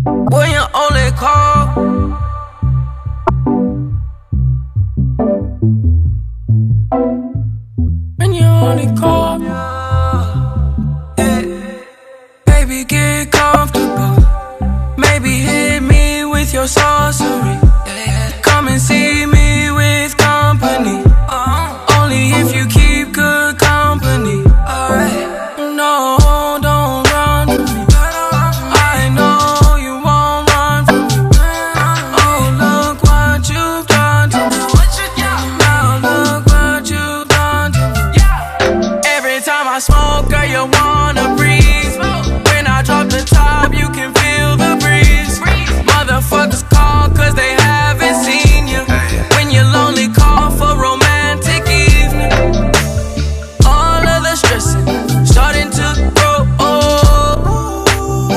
when you only call. When you only call. Baby, get comfortable. Maybe hit me with your sorcery. Come and see me with company. Only if you keep good company. No, don't run from me. I know you won't run from me. Oh, look what you've done to me. Now look what you've done to me. Every time I smoke, girl, you wanna breathe. When I drop the top, you can feel the breeze. Motherfuckers call cause they haven't seen you. When you're lonely, call for romantic evening. All of the stressing starting to grow old,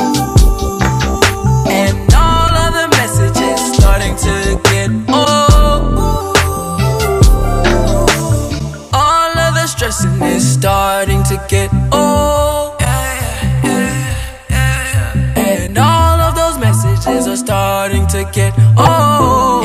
and all of the messages starting to get old. All of the stressing is starting to get old, and all of those messages are starting to get old.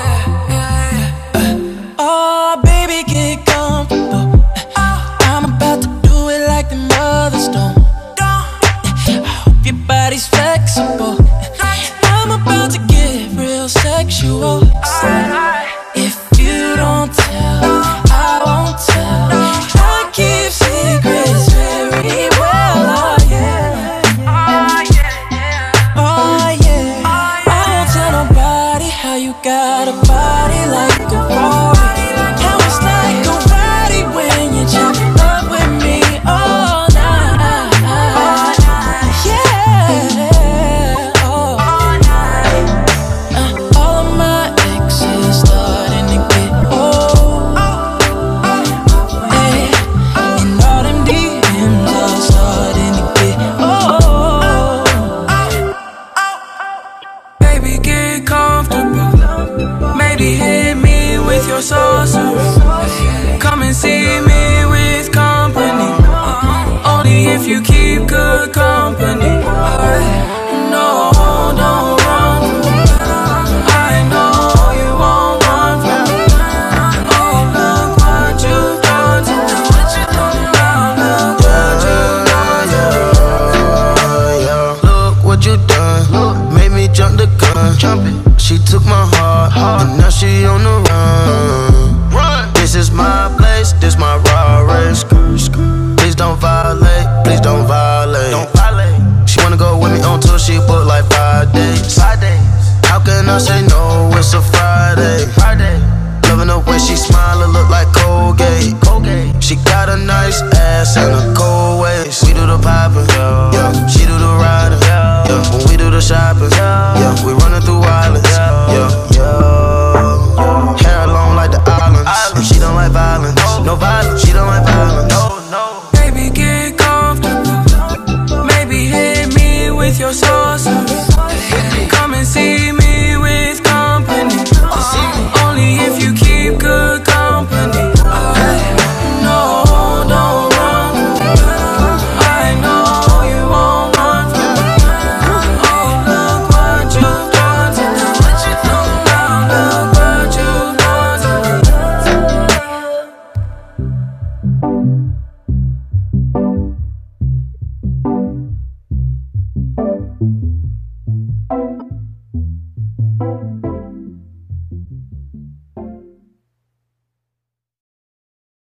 Oh, baby, get comfortable. I'm about to do it like the mothers don't. I hope your body's flexible. I'm about to get real sexual. If you don't tell, I won't tell. I keep secrets very well. Oh yeah, oh yeah. I won't tell nobody how you got a body like a Ferrari. How it's like a Ferrari when you jump up with me all night. Yeah, oh. All of my exes starting to get old, and all them DMs are starting to get old. Baby, get comfortable. Maybe hit me with your sorcery. Come and see me with company. Only if you keep good company. No, don't run from me. I know you won't run from me. Oh, look what you've done to me. Now look what you've done to me. Look what you done. Made me jump the gun. She took my heart, and now she on the run. This is my place, this my raw race. Please don't violate, please don't violate. She wanna go with me until she book like 5 days. How can I say no? It's a Friday. Loving the way she smile, it look like Colgate. She got a nice ass and a cold waist. We do the poppin', yeah. She do the riding, yeah. When we do the shopping, yeah. We running through islands, yeah. Hair long like the islands, and she don't like violence. No violence, she don't like violence. Baby, get comfortable. Maybe hit me with your sorcery.